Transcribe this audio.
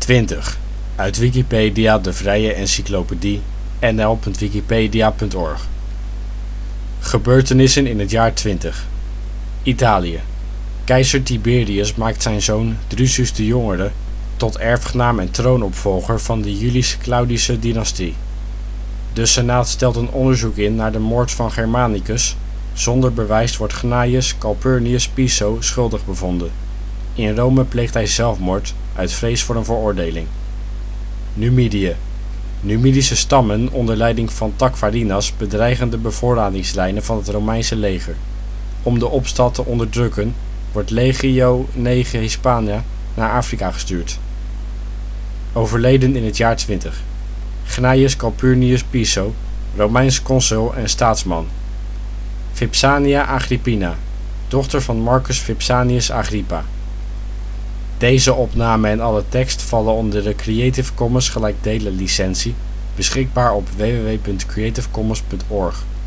20. Uit Wikipedia, de vrije encyclopedie. nl.wikipedia.org. Gebeurtenissen in het jaar 20. Italië. Keizer Tiberius maakt zijn zoon Drusus de Jongere tot erfgenaam en troonopvolger van de Julisch-Claudische dynastie. De Senaat stelt een onderzoek in naar de moord van Germanicus. Zonder bewijs wordt Gnaeus Calpurnius Piso schuldig bevonden. In Rome pleegt hij zelfmoord uit vrees voor een veroordeling. Numidië. Numidische stammen onder leiding van Tacfarinas bedreigen de bevoorradingslijnen van het Romeinse leger. Om de opstand te onderdrukken wordt Legio IX Hispania naar Afrika gestuurd. Overleden in het jaar 20. Gnaeus Calpurnius Piso, Romeins consul en staatsman. Vipsania Agrippina, dochter van Marcus Vipsanius Agrippa. Deze opname en alle tekst vallen onder de Creative Commons gelijkdelen licentie, beschikbaar op www.creativecommons.org.